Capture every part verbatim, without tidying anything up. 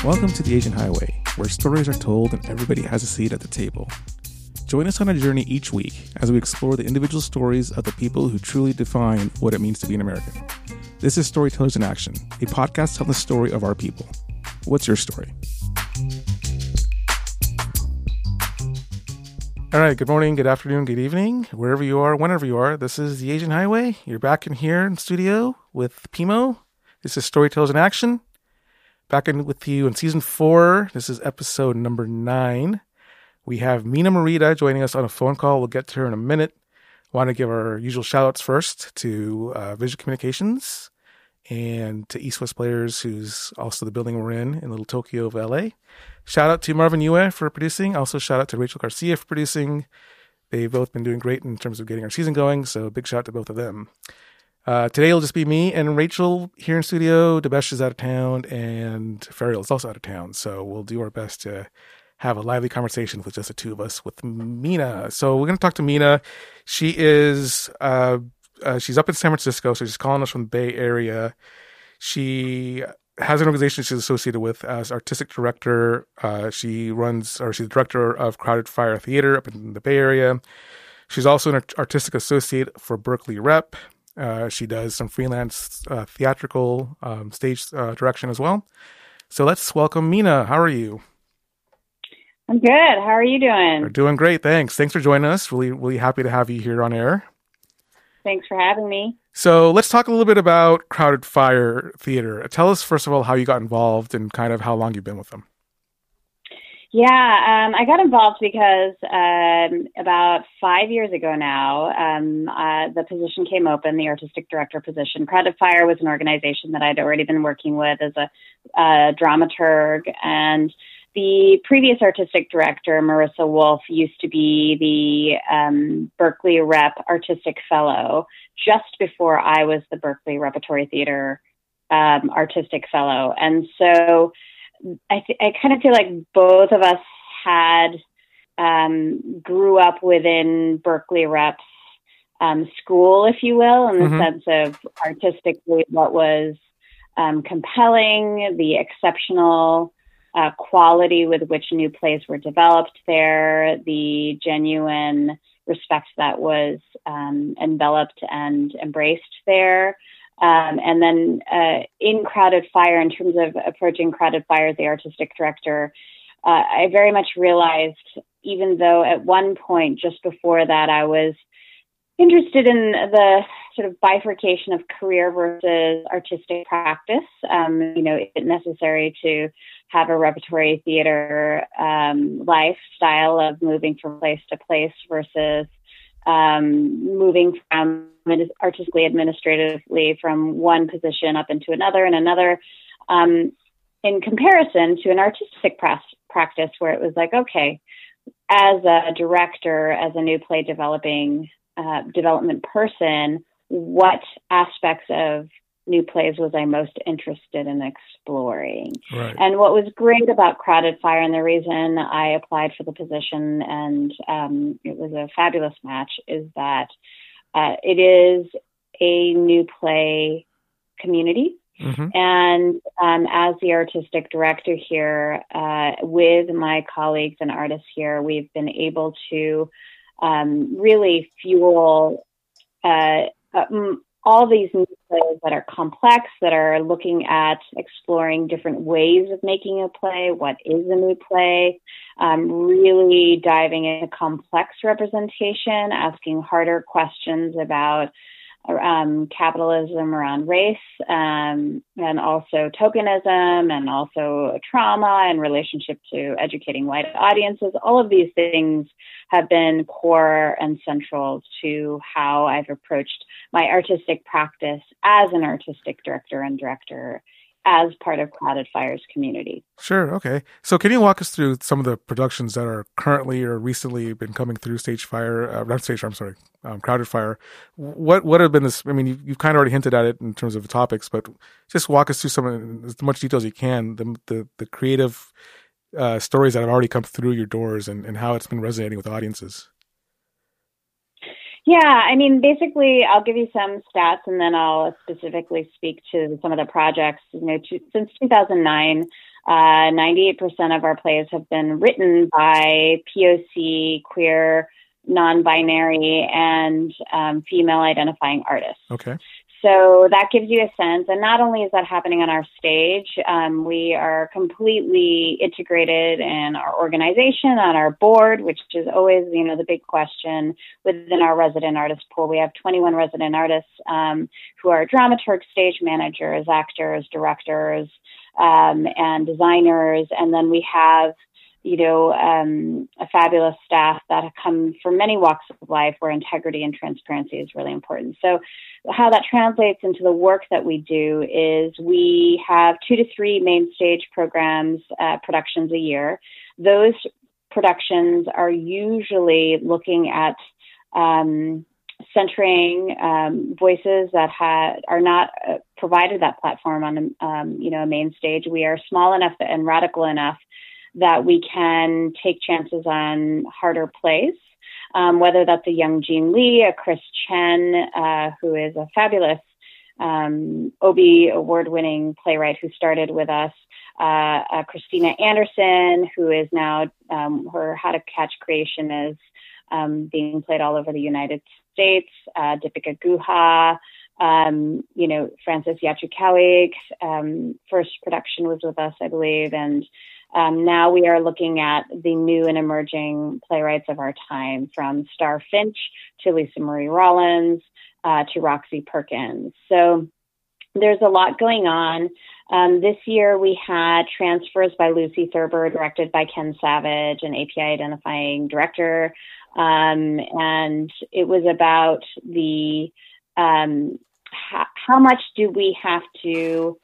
Welcome to the Asian Highway, where stories are told and everybody has a seat at the table. Join us on a journey each week as we explore the individual stories of the people who truly define what it means to be an American. This is Storytellers in Action, a podcast telling the story of our people. What's your story? All right, good morning, good afternoon, good evening, wherever you are, whenever you are. This is the Asian Highway. You're back in here in studio with Pimo. This is Storytellers in Action. Back in with you in season four. This is episode number nine. We have Mina Morita joining us on a phone call. We'll get to her in a minute. Want to give our usual shout outs first to uh, Visual Communications and to East West Players, who's also the building we're in, in Little Tokyo of L A. Shout out to Marvin Yue for producing. Also shout out to Rachel Garcia for producing. They've both been doing great in terms of getting our season going, so big shout out to both of them. Uh, today it'll just be me and Rachel here in studio. Debesh is out of town, and Fariel is also out of town. So we'll do our best to have a lively conversation with just the two of us with Mina. So we're going to talk to Mina. She is uh, uh, she's up in San Francisco, so she's calling us from the Bay Area. She has an organization she's associated with as artistic director. Uh, she runs, or she's the director of Crowded Fire Theater up in the Bay Area. She's also an artistic associate for Berkeley Rep. Uh, she does some freelance uh, theatrical um, stage uh, direction as well. So let's welcome Mina. How are you? I'm good. How are you doing? We're doing great. Thanks. Thanks for joining us. Really, really happy to have you here on air. Thanks for having me. So let's talk a little bit about Crowded Fire Theater. Tell us, first of all, how you got involved and kind of how long you've been with them. Yeah, um, I got involved because um, about five years ago now, um, uh, the position came open, the artistic director position. Crowded Fire was an organization that I'd already been working with as a, a dramaturg, and the previous artistic director, Marissa Wolf, used to be the um, Berkeley Rep Artistic Fellow just before I was the Berkeley Repertory Theater um, Artistic Fellow. And so I, th- I kind of feel like both of us had um, grew up within Berkeley Rep's um, school, if you will, in the mm-hmm. sense of artistically what was um, compelling, the exceptional uh, quality with which new plays were developed there, the genuine respect that was um, enveloped and embraced there. Um, and then uh, in Crowded Fire, in terms of approaching Crowded Fire as the artistic director, uh, I very much realized, even though at one point just before that I was interested in the sort of bifurcation of career versus artistic practice, um, you know, is it necessary to have a repertory theater um, lifestyle of moving from place to place versus um, moving from artistically administratively from one position up into another and another, um, in comparison to an artistic pra- practice where it was like, okay, as a director, as a new play developing uh, development person, what aspects of new plays was I most interested in exploring? Right. And what was great about Crowded Fire, and the reason I applied for the position, and um, it was a fabulous match, is that Uh, it is a new play community. Mm-hmm. And um, as the artistic director here, uh, with my colleagues and artists here, we've been able to um, really fuel uh, uh, all these new plays that are complex, that are looking at exploring different ways of making a play. What is a new play? Um, really diving into complex representation, asking harder questions about um, capitalism around race, um, and also tokenism, and also trauma in relationship to educating white audiences. All of these things have been core and central to how I've approached my artistic practice as an artistic director and director as part of Crowded Fire's community. Sure. Okay. So can you walk us through some of the productions that are currently or recently been coming through Stage Fire, uh, not Stage Fire, I'm sorry, um, Crowded Fire? What what have been this, I mean, you, you've kind of already hinted at it in terms of the topics, but just walk us through some, of, as much detail as you can, the the, the creative uh, stories that have already come through your doors and, and how it's been resonating with audiences. Yeah, I mean, basically, I'll give you some stats, and then I'll specifically speak to some of the projects. You know, to, since two thousand nine, Uh, ninety-eight percent of our plays have been written by P O C, queer, non-binary, and um, female-identifying artists. Okay. So that gives you a sense. And not only is that happening on our stage, um, we are completely integrated in our organization, on our board, which is always, you know, the big question within our resident artist pool. We have twenty-one resident artists um, who are dramaturgs, stage managers, actors, directors, um, and designers. And then we have you know, um, a fabulous staff that come from many walks of life where integrity and transparency is really important. So how that translates into the work that we do is we have two to three main stage programs, uh, productions a year. Those productions are usually looking at um, centering um, voices that ha- are not uh, provided that platform on, um, you know, a main stage. We are small enough and radical enough that we can take chances on harder plays, um, whether that's a young Jean Lee, a Chris Chen, uh, who is a fabulous um, Obie award-winning playwright who started with us, uh, uh, Christina Anderson, who is now, um, her How to Catch creation is um, being played all over the United States, uh, Deepika Guha, um, you know, Francis Yachukawig, um, first production was with us, I believe, and Um, now we are looking at the new and emerging playwrights of our time, from Star Finch to Lisa Marie Rollins uh, to Roxy Perkins. So there's a lot going on. Um, this year we had Transfers by Lucy Thurber, directed by Ken Savage, an A P I identifying director. Um, and it was about the um, how, how much do we have to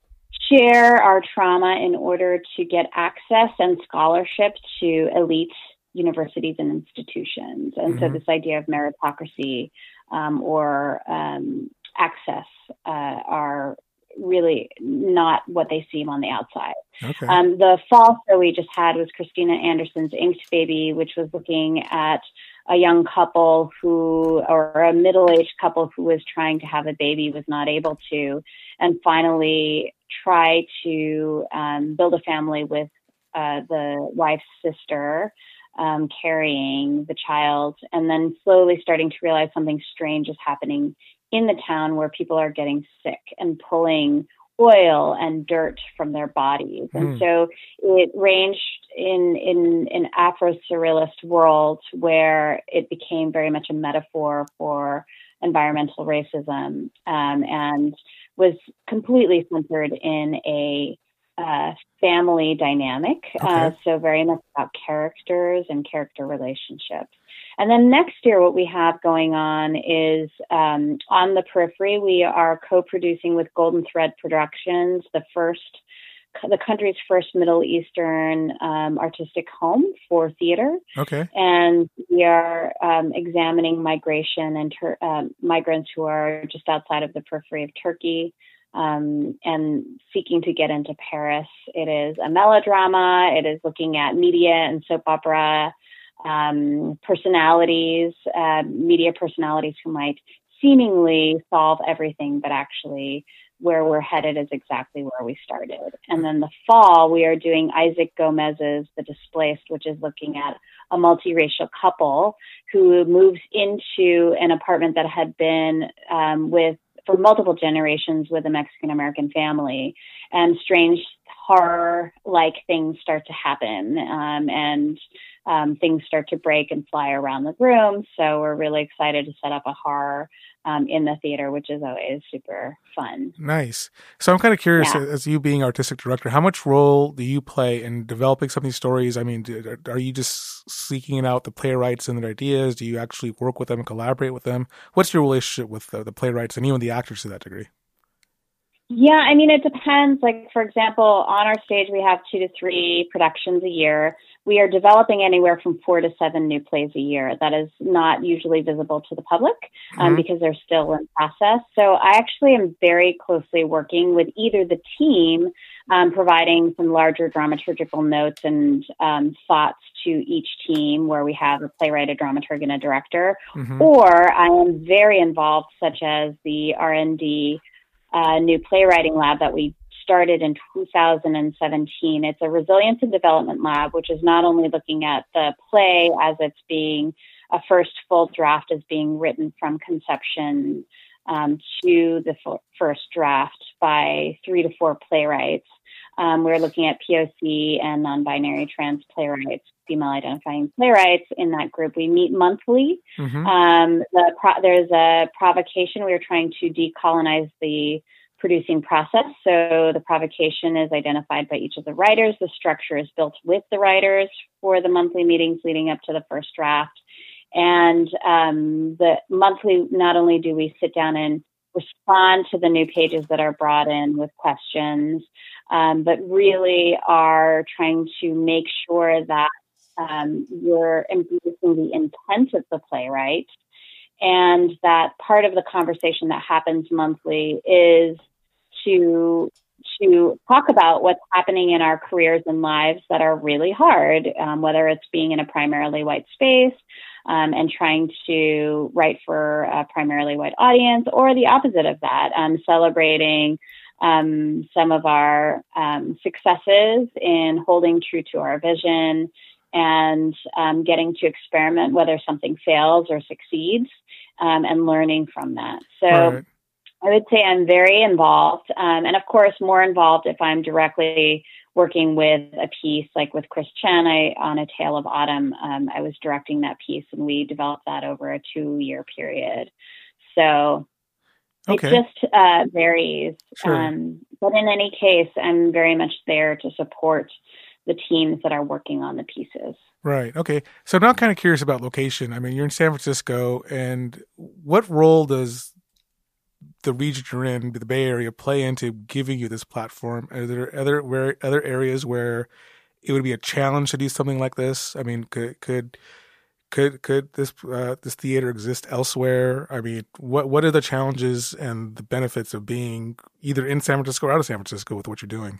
share our trauma in order to get access and scholarship to elite universities and institutions. And mm-hmm. so this idea of meritocracy um, or um, access uh, are really not what they seem on the outside. Okay. Um, the fall show we just had was Christina Anderson's Inked Baby, which was looking at a young couple who, or a middle-aged couple who was trying to have a baby, was not able to, and finally try to um, build a family with uh, the wife's sister um, carrying the child, and then slowly starting to realize something strange is happening in the town where people are getting sick and pulling oil and dirt from their bodies. Mm. And so it ranged in, in an Afro-Surrealist world where it became very much a metaphor for environmental racism, um, and was completely centered in a uh, family dynamic. Okay. Uh, so very much about characters and character relationships. And then next year, what we have going on is um, On the Periphery. We are co-producing with Golden Thread Productions, the first, the country's first Middle Eastern um, artistic home for theater. Okay. And we are um, examining migration and ter- um, migrants who are just outside of the periphery of Turkey, um, and seeking to get into Paris. It is a melodrama. It is looking at media and soap opera um, personalities, uh, media personalities who might seemingly solve everything, but actually where we're headed is exactly where we started. And then the fall, we are doing Isaac Gomez's The Displaced, which is looking at a multiracial couple who moves into an apartment that had been um, with for multiple generations with a Mexican-American family, and strange horror-like things start to happen, um, and um, things start to break and fly around the room. So we're really excited to set up a horror um, in the theater, which is always super fun. Nice. So I'm kind of curious, Yeah. as you being artistic director, how much role do you play in developing some of these stories? I mean, do, are you just seeking out the playwrights and their ideas? Do you actually work with them and collaborate with them? What's your relationship with the, the playwrights and even the actors to that degree? Yeah, I mean, it depends. Like, for example, on our stage, we have two to three productions a year. We are developing anywhere from four to seven new plays a year. That is not usually visible to the public um, mm-hmm. because they're still in process. So I actually am very closely working with either the team, um, providing some larger dramaturgical notes and um, thoughts to each team where we have a playwright, a dramaturg, and a director, mm-hmm. or I am very involved, such as the R and D Uh, new playwriting lab that we started in two thousand seventeen. It's a resilience and development lab, which is not only looking at the play as it's being a first full draft is being written from conception um, to the f- first draft by three to four playwrights. Um, we're looking at P O C and non-binary trans playwrights, female identifying playwrights in that group. We meet monthly. Mm-hmm. Um, the pro- there's a provocation. We are trying to decolonize the producing process. So the provocation is identified by each of the writers. The structure is built with the writers for the monthly meetings leading up to the first draft. And um, the monthly, not only do we sit down and respond to the new pages that are brought in with questions, um, but really are trying to make sure that um, we're embracing the intent of the playwright, and that part of the conversation that happens monthly is to to talk about what's happening in our careers and lives that are really hard, um, whether it's being in a primarily white space, Um, and trying to write for a primarily white audience, or the opposite of that, um, celebrating um, some of our um, successes in holding true to our vision and um, getting to experiment whether something fails or succeeds, um, and learning from that. So right. I would say I'm very involved, um, and of course more involved if I'm directly working with a piece like with Chris Chen I, on A Tale of Autumn. Um, I was directing that piece, and we developed that over a two-year period. So okay. It just uh, varies. Sure. Um, but in any case, I'm very much there to support the teams that are working on the pieces. Right. Okay. So now I'm kind of curious about location. I mean, you're in San Francisco, and what role does the region you're in, the Bay Area, play into giving you this platform? Are there other where other areas where it would be a challenge to do something like this? I mean, could could could could this uh, this theater exist elsewhere? I mean, what what are the challenges and the benefits of being either in San Francisco or out of San Francisco with what you're doing?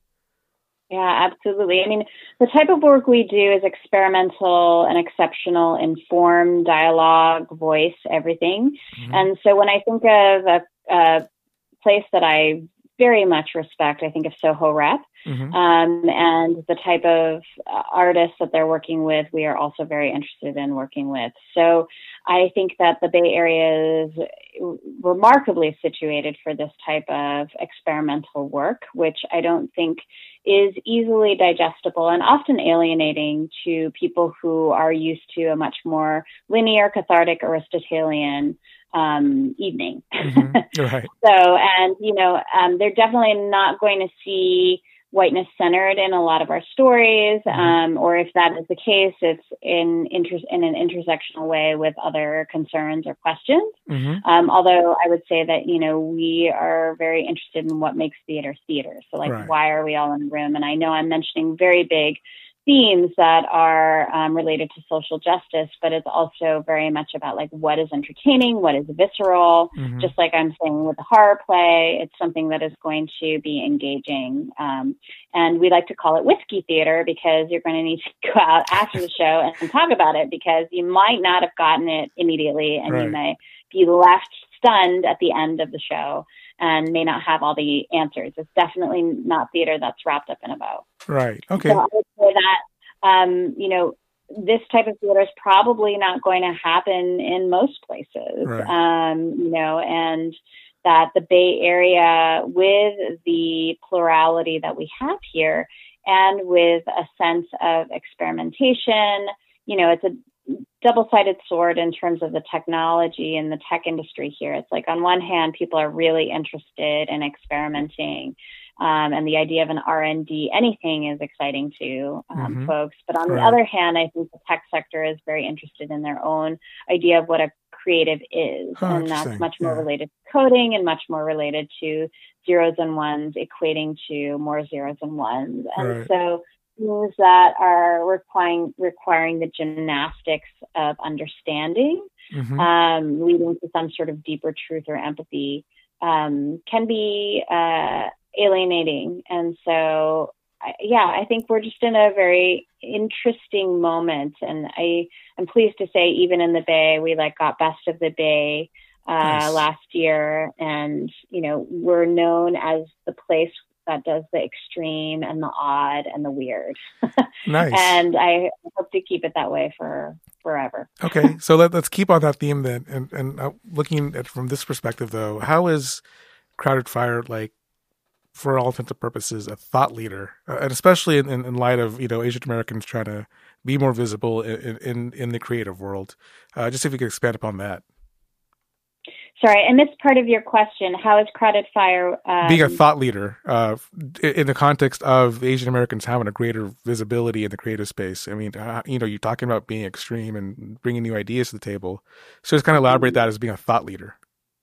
Yeah, absolutely. I mean, the type of work we do is experimental and exceptional, informed dialogue, voice, everything. Mm-hmm. And so when I think of a, a place that I very much respect, I think of Soho Rep, mm-hmm. um, and the type of uh, artists that they're working with, we are also very interested in working with. So I think that the Bay Area is remarkably situated for this type of experimental work, which I don't think is easily digestible and often alienating to people who are used to a much more linear, cathartic, Aristotelian um, evening. Mm-hmm. Right. So, and, you know, um, they're definitely not going to see whiteness centered in a lot of our stories, mm-hmm. um, or if that is the case, it's in inter- in an intersectional way with other concerns or questions. Mm-hmm. Um, although I would say that, you know, we are very interested in what makes theater theater. So, like, right. Why are we all in the room? And I know I'm mentioning very big themes that are um, related to social justice, but it's also very much about, like, what is entertaining, what is visceral. Mm-hmm. Just like I'm saying with the horror play, it's something that is going to be engaging. Um, and we like to call it whiskey theater, because you're going to need to go out after the show and talk about it, because you might not have gotten it immediately, and right. you may be left stunned at the end of the show and may not have all the answers. It's definitely not theater that's wrapped up in a bow. Right. Okay. So I would say that, um, you know, this type of theater is probably not going to happen in most places, right. um, you know, and that the Bay Area, with the plurality that we have here, and with a sense of experimentation, you know, it's a double-sided sword in terms of the technology and the tech industry here. It's like, on one hand, people are really interested in experimenting, um, and the idea of an R and D anything is exciting to um, mm-hmm. folks. But on right. the other hand, I think the tech sector is very interested in their own idea of what a creative is, oh, and that's much more yeah. related to coding and much more related to zeros and ones equating to more zeros and ones. And right. so things that are requiring requiring the gymnastics of understanding, mm-hmm. um, leading to some sort of deeper truth or empathy, um, can be uh, alienating. And so, I, yeah, I think we're just in a very interesting moment. And I am pleased to say, even in the Bay, we like got Best of the Bay uh, nice. last year, and you know, we're known as the place that does the extreme and the odd and the weird. Nice. And I hope to keep it that way for forever. Okay, so let, let's keep on that theme then. And, and uh, looking at from this perspective, though, how is Crowded Fire, like, for all intents and purposes, a thought leader, uh, and especially in, in, in light of, you know, Asian Americans trying to be more visible in in, in the creative world? Uh, just if you could expand upon that. Sorry, I missed part of your question. How is Crowded Fire um... being a thought leader uh, in the context of Asian Americans having a greater visibility in the creative space? I mean, uh, you know, you're talking about being extreme and bringing new ideas to the table. So just kind of elaborate that as being a thought leader.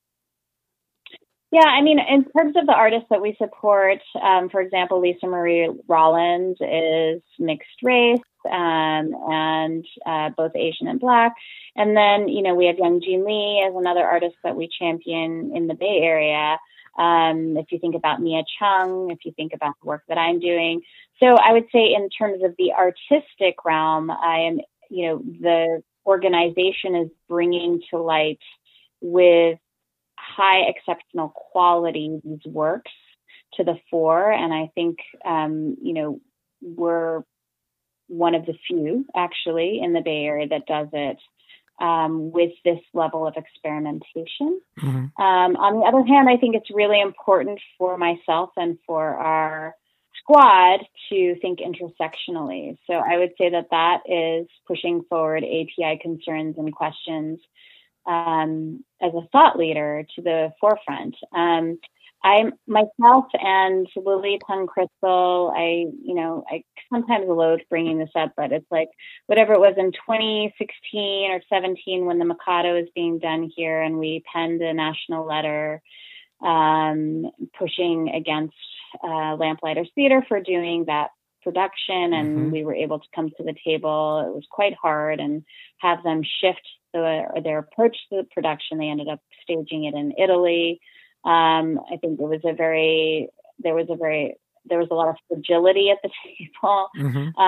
Yeah, I mean, in terms of the artists that we support, um, for example, Lisa Marie Rollins is mixed race um, and uh, both Asian and Black. And then, you know, we have Young Jean Lee as another artist that we champion in the Bay Area. Um, if you think about Mia Chung, if you think about the work that I'm doing. So I would say in terms of the artistic realm, I am, you know, the organization is bringing to light with high exceptional quality these works to the fore. And I think, um, you know, we're one of the few actually in the Bay Area that does it um, with this level of experimentation. Mm-hmm. Um, on the other hand, I think it's really important for myself and for our squad to think intersectionally. So I would say that that is pushing forward A P I concerns and questions Um, as a thought leader to the forefront. Um, I'm myself and Lily Tung Crystal. I, you know, I sometimes loathe bringing this up, but it's like whatever it was in twenty sixteen or seventeen when the Mikado is being done here, and we penned a national letter um, pushing against uh, Lamplighters Theater for doing that production, and mm-hmm. we were able to come to the table. It was quite hard, and have them shift the, or their approach to the production. They ended up staging it in Italy. Um, I think it was a very, there was a very, there was a lot of fragility at the table. Mm-hmm.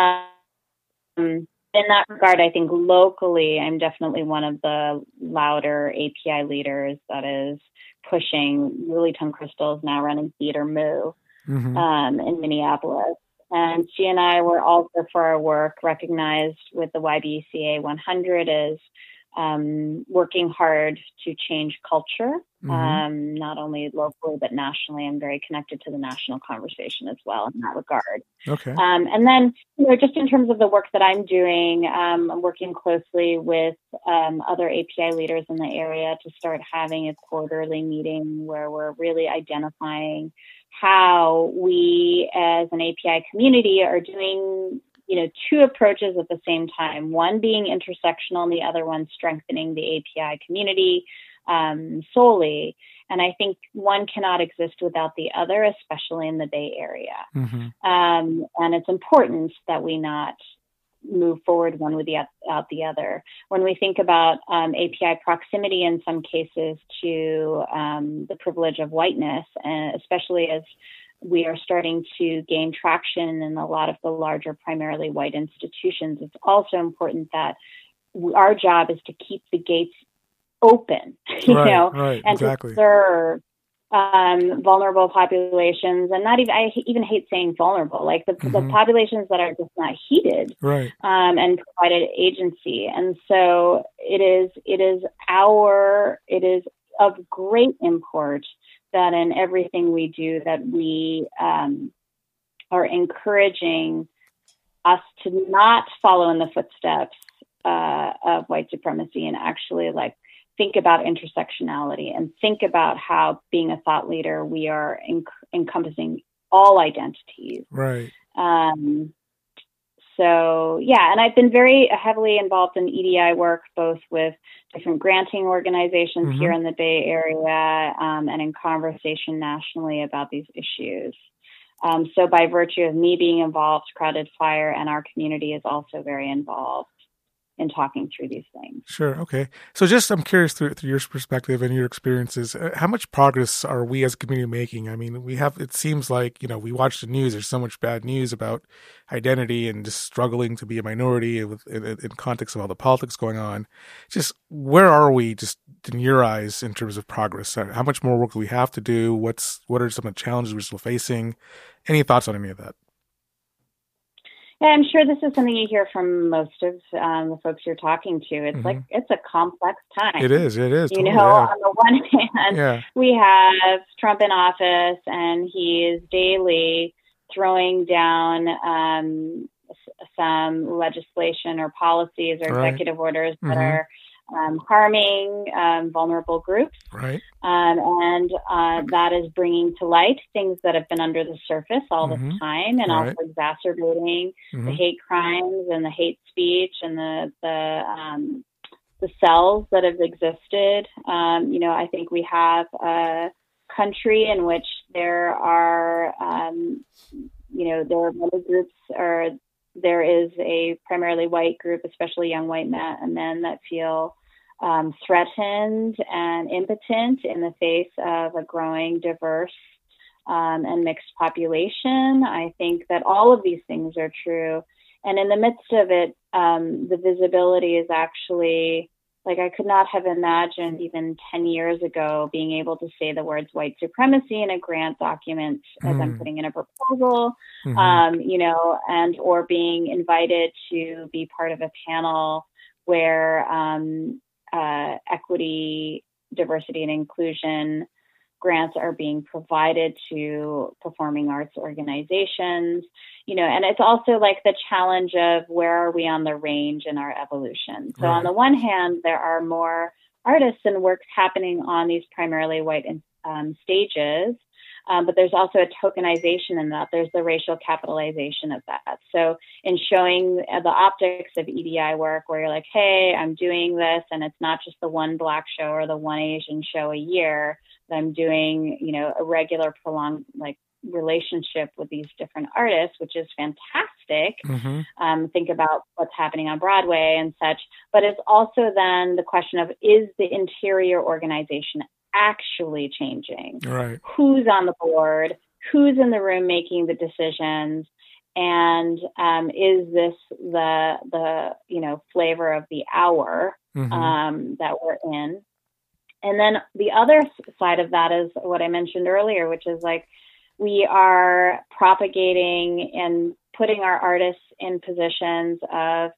Um, in that regard, I think locally, I'm definitely one of the louder A P I leaders that is pushing. Lily Tung Crystal is now running Theater Moo mm-hmm. um, in Minneapolis. And she and I were also, for our work, recognized with the Y B C A one hundred as um, working hard to change culture, mm-hmm. um, not only locally, but nationally. I'm very connected to the national conversation as well in that regard. Okay. Um, and then, you know, just in terms of the work that I'm doing, um, I'm working closely with um, other A P I leaders in the area to start having a quarterly meeting where we're really identifying how we as an A P I community are doing, you know, two approaches at the same time, one being intersectional and the other one strengthening the A P I community um, solely. And I think one cannot exist without the other, especially in the Bay Area. Mm-hmm. Um, and it's important that we not move forward one without the other. When we think about um, A P I proximity in some cases to um, the privilege of whiteness, uh, especially as we are starting to gain traction in a lot of the larger, primarily white institutions, it's also important that we, our job is to keep the gates open, you right, know, right, and exactly. to serve um, vulnerable populations, and not even, I even hate saying vulnerable, like the, mm-hmm. the populations that are just not heeded, right. um, and provided agency. And so it is, it is our, it is of great import that in everything we do, that we um, are encouraging us to not follow in the footsteps uh, of white supremacy, and actually like think about intersectionality and think about how being a thought leader, we are enc- encompassing all identities. Right. Um, so, yeah, and I've been very heavily involved in E D I work, both with different granting organizations mm-hmm. here in the Bay Area um, and in conversation nationally about these issues. Um, so by virtue of me being involved, Crowded Fire and our community is also very involved in talking through these things. Sure. Okay. So just, I'm curious through, through your perspective and your experiences, uh, how much progress are we as a community making? I mean, we have, it seems like, you know, we watch the news, there's so much bad news about identity and just struggling to be a minority with, in, in context of all the politics going on. Just where are we just in your eyes in terms of progress? How much more work do we have to do? What's, what are some of the challenges we're still facing? Any thoughts on any of that? Yeah, I'm sure this is something you hear from most of um, the folks you're talking to. It's mm-hmm. like, it's a complex time. It is, it is. You totally, know, yeah. on the one hand, yeah. we have Trump in office, and he is daily throwing down um, some legislation or policies or right. executive orders that mm-hmm. are Um, harming um, vulnerable groups. Right. Um, and uh, that is bringing to light things that have been under the surface all mm-hmm. the time, and right. also exacerbating mm-hmm. the hate crimes and the hate speech and the the, um, the cells that have existed. Um, you know, I think we have a country in which there are, um, you know, there are many groups, or there is a primarily white group, especially young white men, men that feel Um, threatened and impotent in the face of a growing, diverse um, and mixed population. I think that all of these things are true. And in the midst of it, um, the visibility is actually, like, I could not have imagined even ten years ago being able to say the words white supremacy in a grant document as mm. I'm putting in a proposal, mm-hmm. um, you know, and or being invited to be part of a panel where um, Uh, equity, diversity, and inclusion grants are being provided to performing arts organizations, you know, and it's also like the challenge of where are we on the range in our evolution. So right. on the one hand, there are more artists and works happening on these primarily white um, stages, um, but there's also a tokenization in that. There's the racial capitalization of that. So in showing the optics of E D I work, where you're like, hey, I'm doing this, and it's not just the one Black show or the one Asian show a year, that I'm doing, you know, a regular prolonged like relationship with these different artists, which is fantastic. Mm-hmm. Um, think about what's happening on Broadway and such. But it's also then the question of, is the interior organization actually changing? Right. Who's on the board? Who's in the room making the decisions? And um, is this the the you know flavor of the hour mm-hmm. um, that we're in? And then the other side of that is what I mentioned earlier, which is like we are propagating and putting our artists in positions of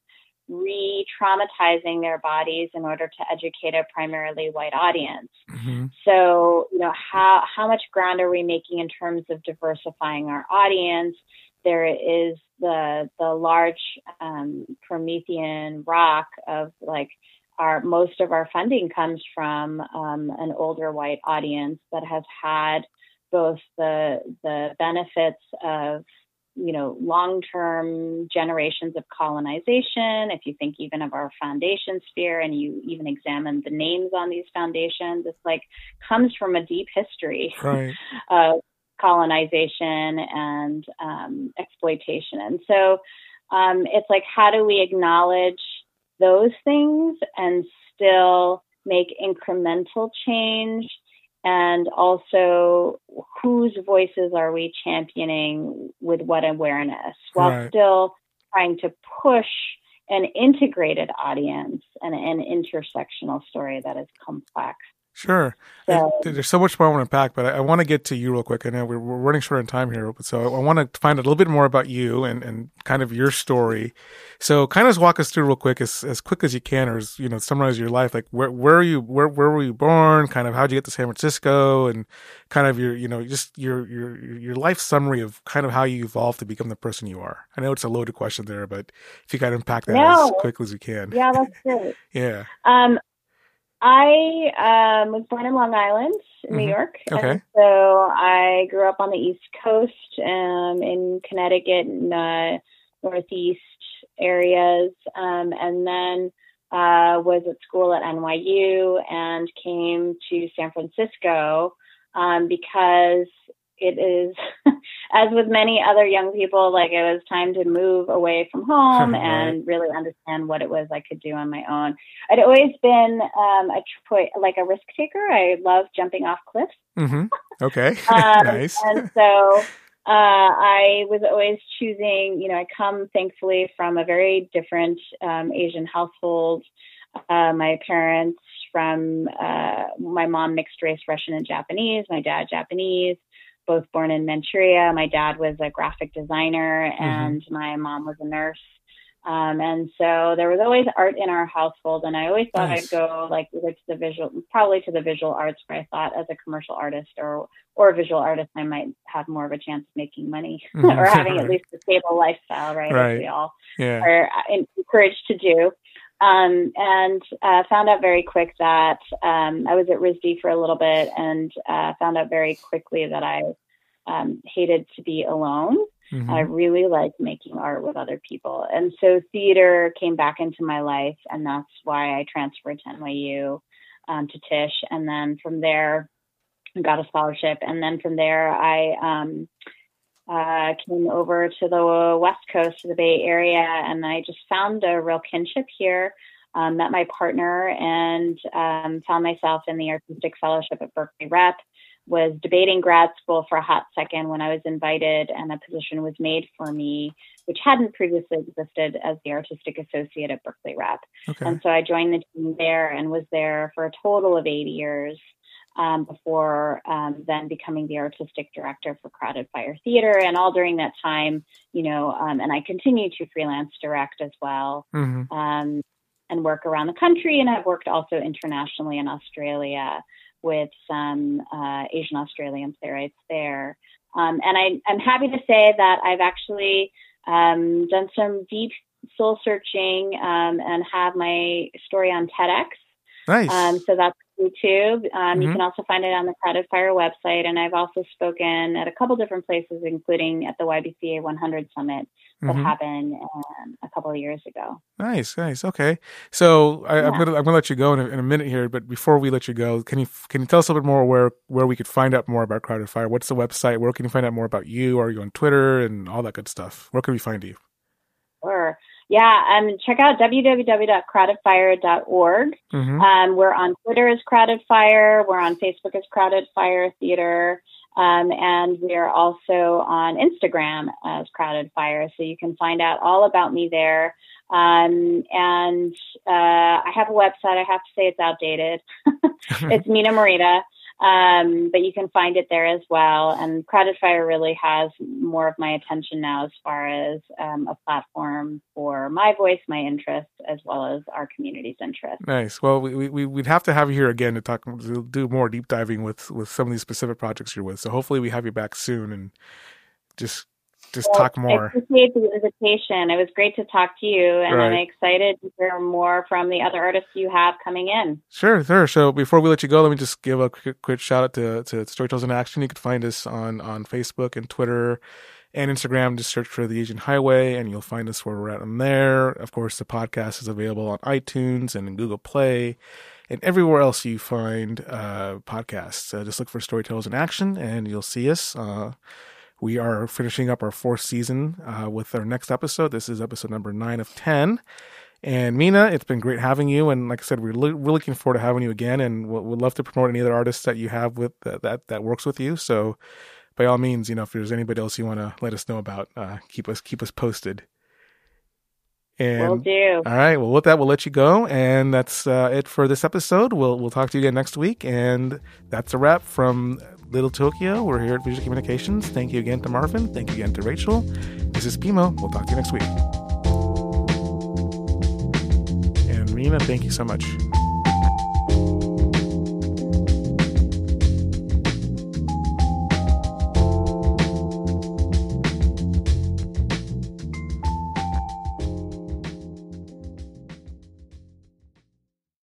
re-traumatizing their bodies in order to educate a primarily white audience. Mm-hmm. So, you know, how how much ground are we making in terms of diversifying our audience? There is the the large um, Promethean rock of like our most of our funding comes from um, an older white audience that has had both the the benefits of you know, long-term generations of colonization. If you think even of our foundation sphere and you even examine the names on these foundations, it's like comes from a deep history right. of colonization and um, exploitation. And so um, it's like, how do we acknowledge those things and still make incremental change? And also, whose voices are we championing with what awareness, while right. still trying to push an integrated audience and an intersectional story that is complex. Sure. So, there's so much more I want to unpack, but I, I want to get to you real quick. I know we're, we're running short on time here, so I, I want to find out a little bit more about you and, and kind of your story. So kind of walk us through real quick, as as quick as you can, or as, you know, summarize your life. Like where where are you where where were you born? Kind of how'd you get to San Francisco, and kind of your you know just your your your life summary of kind of how you evolved to become the person you are. I know it's a loaded question there, but if you kind of unpack that no. as quickly as you can. Yeah, that's great. yeah. Um. I um, was born in Long Island, New mm-hmm. York. Okay. And so I grew up on the East Coast, um, in Connecticut and uh, Northeast areas, um, and then uh, was at school at N Y U and came to San Francisco um, because it is, as with many other young people, like it was time to move away from home Right. and really understand what it was I could do on my own. I'd always been um, a tro- like a risk taker. I love jumping off cliffs. Mm-hmm. Okay. Um, Nice. And so uh, I was always choosing, you know, I come thankfully from a very different um, Asian household. Uh, my parents from, uh, my mom mixed race Russian and Japanese, my dad Japanese, both born in Manchuria. My dad was a graphic designer and mm-hmm. my mom was a nurse. Um, and so there was always art in our household. And I always thought nice. I'd go like either to the visual, probably to the visual arts, where I thought as a commercial artist or, or a visual artist, I might have more of a chance of making money mm-hmm. or having at least a stable lifestyle, right? Right. As we all yeah. are encouraged to do. Um, and uh, found out very quick that um, I was at R I S D for a little bit and uh, found out very quickly that I um, hated to be alone. Mm-hmm. I really liked making art with other people. And so theater came back into my life, and that's why I transferred to N Y U um, to Tisch. And then from there, I got a scholarship. And then from there, I um, uh, came over to the West Coast, to the Bay Area, and I just found a real kinship here. Um, met my partner and um, found myself in the artistic fellowship at Berkeley Rep. Was debating grad school for a hot second when I was invited, and a position was made for me, which hadn't previously existed, as the artistic associate at Berkeley Rep. Okay. And so I joined the team there and was there for a total of eight years um, before um, then becoming the artistic director for Crowded Fire Theater. And all during that time, you know, um, and I continued to freelance direct as well. Mm-hmm. um, and work around the country. And I've worked also internationally in Australia with some uh, Asian Australian playwrights there. Um, and I, I'm happy to say that I've actually um, done some deep soul searching um, and have my story on TEDx. Nice. Um, so that's YouTube. Um, mm-hmm. You can also find it on the Crowded Fire website. And I've also spoken at a couple different places, including at the Y B C A one hundred Summit that mm-hmm. happened um, a couple of years ago. Nice, nice. Okay, so I, yeah. I'm gonna I'm gonna let you go in a, in a minute here, but before we let you go, can you can you tell us a little bit more where where we could find out more about Crowded Fire? What's the website? Where can you find out more about you? Are you on Twitter and all that good stuff? Where can we find you? Sure. Yeah, um, check out w w w dot crowded fire dot org. Mm-hmm. Um, we're on Twitter as Crowded Fire. We're on Facebook as Crowded Fire Theater. Um, and we are also on Instagram as Crowded Fire. So you can find out all about me there. Um, and uh, I have a website. I have to say it's outdated. It's Mina Morita. Um, but you can find it there as well. And Crowded Fire really has more of my attention now as far as um, a platform for my voice, my interests, as well as our community's interests. Nice. Well, we, we, we'd have to have you here again to talk, to do more deep diving with, with some of these specific projects you're with. So hopefully we have you back soon and just just well, talk more. I appreciate the invitation. It was great to talk to you, and right. I'm excited to hear more from the other artists you have coming in. Sure, sure. So before we let you go, let me just give a quick, quick shout out to, to Storytellers in Action. You can find us on, on Facebook and Twitter and Instagram. Just search for The Asian Highway, and you'll find us where we're at on there. Of course, the podcast is available on iTunes and in Google Play and everywhere else you find uh, podcasts. Uh, just look for Storytellers in Action, and you'll see us. Uh, We are finishing up our fourth season uh, with our next episode. This is episode number nine of ten. And Mina, it's been great having you. And like I said, we're, lo- we're looking forward to having you again. And we'll, we'd love to promote any other artists that you have with uh, that that works with you. So by all means, you know, if there's anybody else you want to let us know about, uh, keep us keep us posted. And, will do. All right. Well, with that, we'll let you go. And that's uh, it for this episode. We'll we'll talk to you again next week. And that's a wrap from Little Tokyo. We're here at Visual Communications. Thank you again to Marvin. Thank you again to Rachel. This is Pimo. We'll talk to you next week. And Rena, thank you so much.